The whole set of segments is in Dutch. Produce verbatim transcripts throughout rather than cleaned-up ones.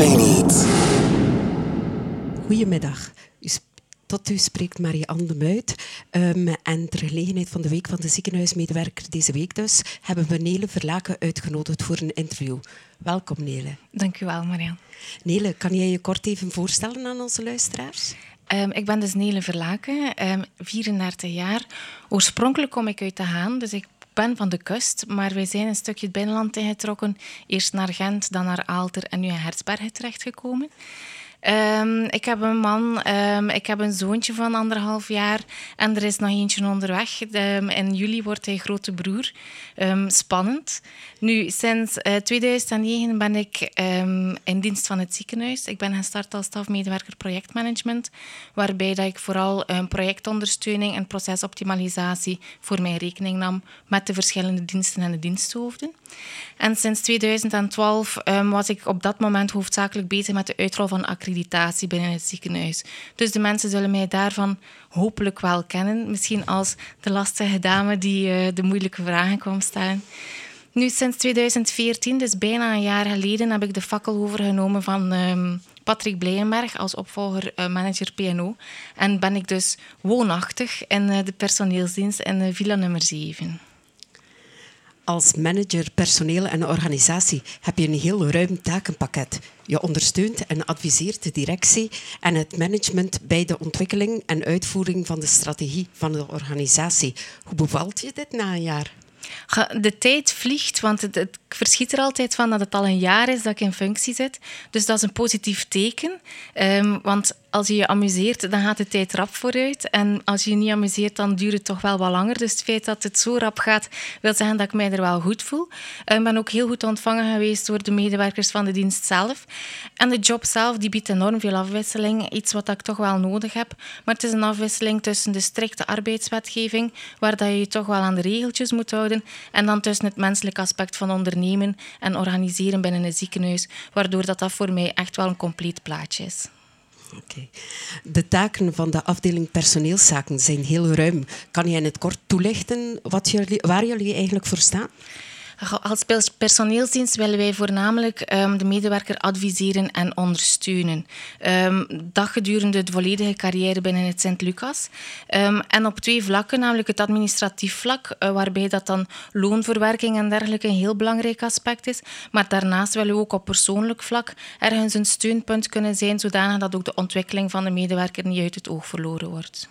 Zijn niet. Goedemiddag. U sp- Tot u spreekt Marie-Anne de Muit. Um, en ter gelegenheid van de Week van de Ziekenhuismedewerker deze week dus, hebben we Nele Verlaken uitgenodigd voor een interview. Welkom, Nele. Dank u wel, Marianne. Nele, kan jij je kort even voorstellen aan onze luisteraars? Um, ik ben dus Nele Verlaken, um, vierendertig jaar. Oorspronkelijk kom ik uit de Haan, dus ik ben van de kust, maar wij zijn een stukje het binnenland ingetrokken. Eerst naar Gent, dan naar Aalter en nu in Hertsbergen terechtgekomen. Um, ik heb een man, um, ik heb een zoontje van anderhalf jaar en er is nog eentje onderweg. Um, in juli wordt hij grote broer. Um, spannend. Nu, sinds uh, tweeduizend negen ben ik um, in dienst van het ziekenhuis. Ik ben gestart als stafmedewerker projectmanagement, waarbij dat ik vooral um, projectondersteuning en procesoptimalisatie voor mijn rekening nam met de verschillende diensten en de diensthoofden. En sinds tweeduizend twaalf um, was ik op dat moment hoofdzakelijk bezig met de uitrol van accreditatie binnen het ziekenhuis. Dus de mensen zullen mij daarvan hopelijk wel kennen. Misschien als de lastige dame die uh, de moeilijke vragen kwam stellen. Nu, sinds tweeduizend veertien, dus bijna een jaar geleden, heb ik de fakkel overgenomen van um, Patrick Blijenberg als opvolger uh, manager P en O. En ben ik dus woonachtig in uh, de personeelsdienst in uh, villa nummer zeven. Als manager personeel en organisatie heb je een heel ruim takenpakket. Je ondersteunt en adviseert de directie en het management bij de ontwikkeling en uitvoering van de strategie van de organisatie. Hoe bevalt je dit na een jaar? De tijd vliegt, want het, het, ik verschiet er altijd van dat het al een jaar is dat ik in functie zit. Dus dat is een positief teken. Um, want als je je amuseert, dan gaat de tijd rap vooruit. En als je je niet amuseert, dan duurt het toch wel wat langer. Dus het feit dat het zo rap gaat, wil zeggen dat ik mij er wel goed voel. Ik ben ook heel goed ontvangen geweest door de medewerkers van de dienst zelf. En de job zelf die biedt enorm veel afwisseling. Iets wat ik toch wel nodig heb. Maar het is een afwisseling tussen de strikte arbeidswetgeving, waar dat je je toch wel aan de regeltjes moet houden, en dan tussen het menselijk aspect van ondernemen en organiseren binnen een ziekenhuis, waardoor dat, dat voor mij echt wel een compleet plaatje is. Okay. De taken van de afdeling personeelszaken zijn heel ruim. Kan je in het kort toelichten wat jullie, waar jullie eigenlijk voor staan? Als personeelsdienst willen wij voornamelijk um, de medewerker adviseren en ondersteunen. Um, dat gedurende de volledige carrière binnen het Sint-Lucas. Um, en op twee vlakken, namelijk het administratief vlak, uh, waarbij dat dan loonverwerking en dergelijke een heel belangrijk aspect is. Maar daarnaast willen we ook op persoonlijk vlak ergens een steunpunt kunnen zijn, zodanig dat ook de ontwikkeling van de medewerker niet uit het oog verloren wordt.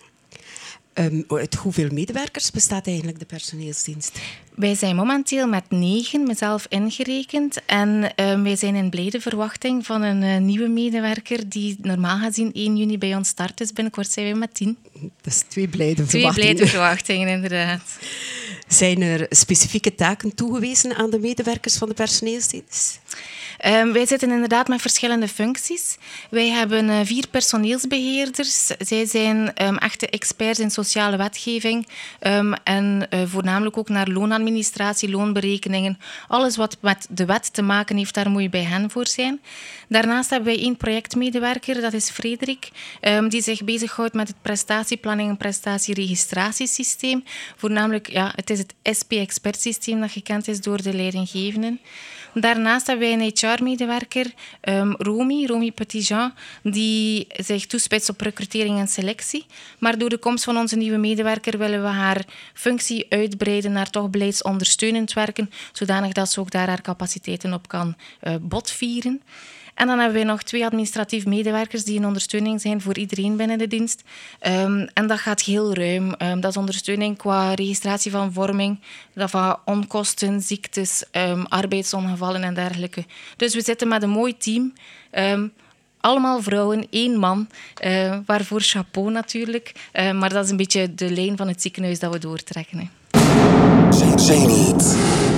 Um, uit hoeveel medewerkers bestaat eigenlijk de personeelsdienst? Wij zijn momenteel met negen, mezelf ingerekend. En uh, wij zijn in blijde verwachting van een uh, nieuwe medewerker die normaal gezien één juni bij ons start. Dus binnenkort zijn wij met tien. Dat is twee blijde twee verwachtingen. Twee blijde verwachtingen, inderdaad. Zijn er specifieke taken toegewezen aan de medewerkers van de personeelsdienst? Um, wij zitten inderdaad met verschillende functies. Wij hebben uh, vier personeelsbeheerders. Zij zijn um, echte experts in sociale wetgeving um, en uh, voornamelijk ook naar loonadministratie, loonberekeningen. Alles wat met de wet te maken heeft, daar moet je bij hen voor zijn. Daarnaast hebben wij één projectmedewerker, dat is Frederik, um, die zich bezighoudt met het prestatieplanning en prestatieregistratiesysteem. Voornamelijk, ja, het is het S P-expertsysteem dat gekend is door de leidinggevenden. Daarnaast hebben wij een H R-medewerker, um, Romy, Romy Petitjean, die zich toespitst op recrutering en selectie. Maar door de komst van onze nieuwe medewerker willen we haar functie uitbreiden naar toch beleidsondersteunend werken, zodanig dat ze ook daar haar capaciteiten op kan uh, botvieren. En dan hebben wij nog twee administratief medewerkers die een ondersteuning zijn voor iedereen binnen de dienst. Um, en dat gaat heel ruim. Um, dat is ondersteuning qua registratie van vorming, dat van onkosten, ziektes, um, arbeidsongevallen en dergelijke. Dus we zitten met een mooi team. Um, allemaal vrouwen, één man. Uh, waarvoor chapeau natuurlijk. Uh, maar dat is een beetje de lijn van het ziekenhuis dat we doortrekken. Hè. Zijn niet.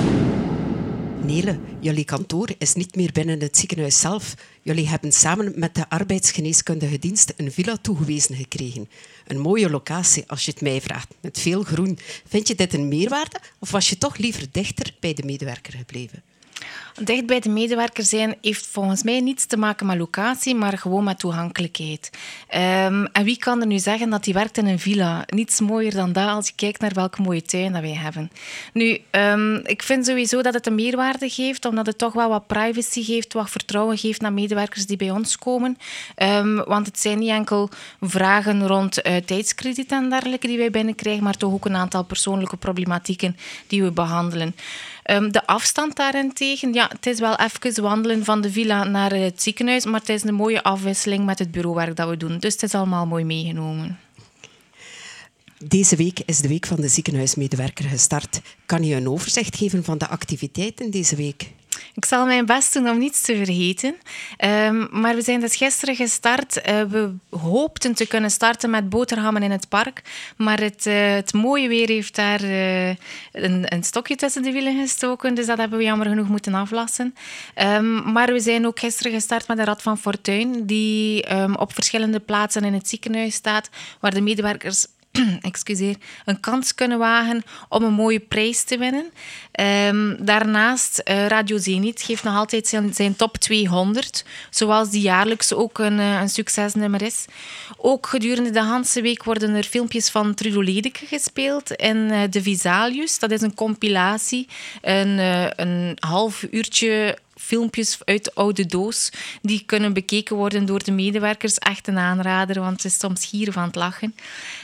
Nele, jullie kantoor is niet meer binnen het ziekenhuis zelf. Jullie hebben samen met de arbeidsgeneeskundige dienst een villa toegewezen gekregen. Een mooie locatie, als je het mij vraagt, met veel groen. Vind je dit een meerwaarde of was je toch liever dichter bij de medewerker gebleven? Dicht bij de medewerker zijn heeft volgens mij niets te maken met locatie, maar gewoon met toegankelijkheid. Um, en wie kan er nu zeggen dat die werkt in een villa? Niets mooier dan dat als je kijkt naar welke mooie tuin dat wij hebben. Nu, um, ik vind sowieso dat het een meerwaarde geeft, omdat het toch wel wat privacy geeft, wat vertrouwen geeft naar medewerkers die bij ons komen. Um, want het zijn niet enkel vragen rond uh, tijdskrediet en dergelijke die wij binnenkrijgen, maar toch ook een aantal persoonlijke problematieken die we behandelen. Um, de afstand daarentegen, ja, het is wel even wandelen van de villa naar het ziekenhuis, maar het is een mooie afwisseling met het bureauwerk dat we doen. Dus het is allemaal mooi meegenomen. Deze week is de Week van de Ziekenhuismedewerker gestart. Kan je een overzicht geven van de activiteiten deze week? Ik zal mijn best doen om niets te vergeten. Um, maar we zijn dus gisteren gestart. Uh, we hoopten te kunnen starten met boterhammen in het park. Maar het, uh, het mooie weer heeft daar uh, een, een stokje tussen de wielen gestoken. Dus dat hebben we jammer genoeg moeten aflassen. Um, maar we zijn ook gisteren gestart met de Rad van Fortuin. Die um, op verschillende plaatsen in het ziekenhuis staat. Waar de medewerkers excuseer, een kans kunnen wagen om een mooie prijs te winnen. Um, daarnaast, uh, Radio Zenit geeft nog altijd zijn, zijn top tweehonderd, zoals die jaarlijks ook een, uh, een succesnummer is. Ook gedurende de hele week worden er filmpjes van Trudo Ledeke gespeeld in uh, de Visalius. Dat is een compilatie, een, uh, een half uurtje filmpjes uit de oude doos. Die kunnen bekeken worden door de medewerkers. Echt een aanrader, want het is soms gieren van het lachen.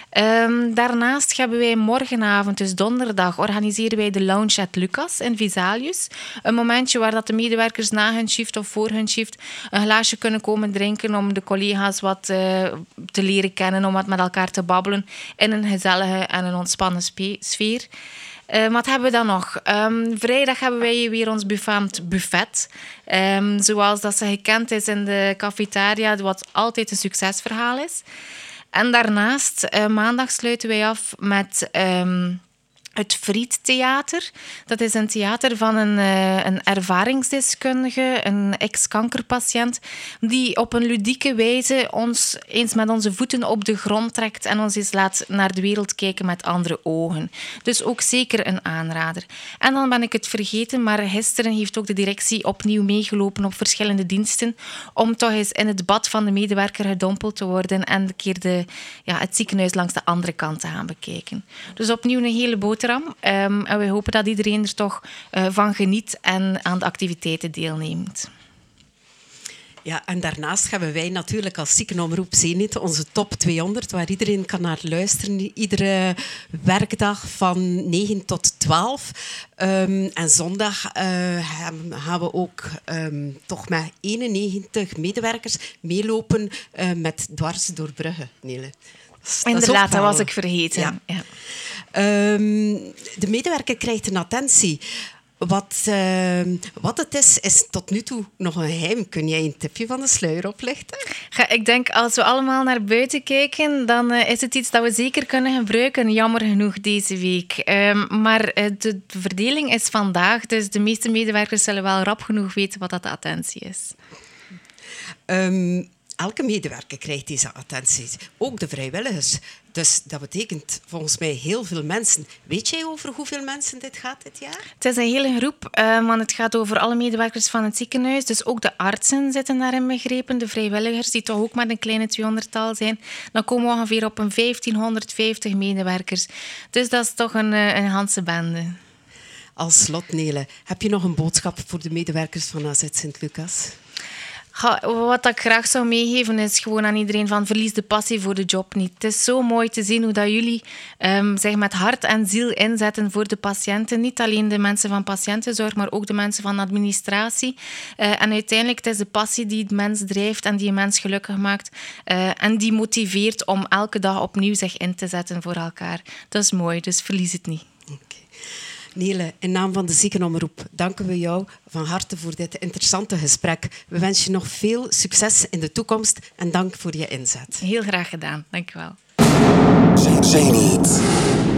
Um, daarnaast hebben wij morgenavond, dus donderdag, organiseren wij de Lounge at Lucas in Visalius. Een momentje waar dat de medewerkers na hun shift of voor hun shift een glaasje kunnen komen drinken om de collega's wat uh, te leren kennen, om wat met elkaar te babbelen in een gezellige en een ontspannen spe- sfeer. Uh, wat hebben we dan nog? Um, vrijdag hebben wij weer ons befaamd buffet. Um, zoals dat ze gekend is in de cafetaria, wat altijd een succesverhaal is. En daarnaast, uh, maandag sluiten wij af met um, het Friedtheater. Dat is een theater van een, uh, een ervaringsdeskundige, een ex-kankerpatiënt, die op een ludieke wijze ons eens met onze voeten op de grond trekt en ons eens laat naar de wereld kijken met andere ogen. Dus ook zeker een aanrader. En dan ben ik het vergeten, maar gisteren heeft ook de directie opnieuw meegelopen op verschillende diensten om toch eens in het bad van de medewerker gedompeld te worden en een keer de, ja, het ziekenhuis langs de andere kant te gaan bekijken. Dus opnieuw een hele boterham. Um, en we hopen dat iedereen er toch uh, van geniet en aan de activiteiten deelneemt. Ja, en daarnaast hebben wij natuurlijk als Ziekenomroep Zenit onze top tweehonderd, waar iedereen kan naar luisteren. Iedere werkdag van negen tot twaalf. Um, en zondag uh, gaan we ook um, toch met eenennegentig medewerkers meelopen uh, met Dwars door Brugge, Nele. Dat Inderdaad, dat was ik vergeten. Ja. Ja. Um, de medewerker krijgt een attentie. Wat, uh, wat het is, is tot nu toe nog een geheim. Kun jij een tipje van de sluier oplichten? Ja, ik denk, als we allemaal naar buiten kijken, dan uh, is het iets dat we zeker kunnen gebruiken. Jammer genoeg deze week. Um, maar uh, de verdeling is vandaag, dus de meeste medewerkers zullen wel rap genoeg weten wat dat de attentie is. Um, elke medewerker krijgt deze attentie. Ook de vrijwilligers. Dus dat betekent volgens mij heel veel mensen. Weet jij over hoeveel mensen dit gaat dit jaar? Het is een hele groep, uh, want het gaat over alle medewerkers van het ziekenhuis. Dus ook de artsen zitten daarin begrepen, de vrijwilligers, die toch ook met een kleine tweehonderdtal zijn. Dan komen we ongeveer op een vijftienhonderdvijftig medewerkers. Dus dat is toch een, een ganse bende. Als slot, Nele, heb je nog een boodschap voor de medewerkers van A Z Sint-Lucas? Ja, wat ik graag zou meegeven is gewoon aan iedereen van verlies de passie voor de job niet. Het is zo mooi te zien hoe dat jullie um, zich met hart en ziel inzetten voor de patiënten. Niet alleen de mensen van patiëntenzorg, maar ook de mensen van administratie. Uh, en uiteindelijk het is de passie die de mens drijft en die een mens gelukkig maakt. Uh, en die motiveert om elke dag opnieuw zich in te zetten voor elkaar. Dat is mooi, dus verlies het niet. Okay. Nele, in naam van de Ziekenomroep danken we jou van harte voor dit interessante gesprek. We wensen je nog veel succes in de toekomst en dank voor je inzet. Heel graag gedaan, dank je wel. Zenit.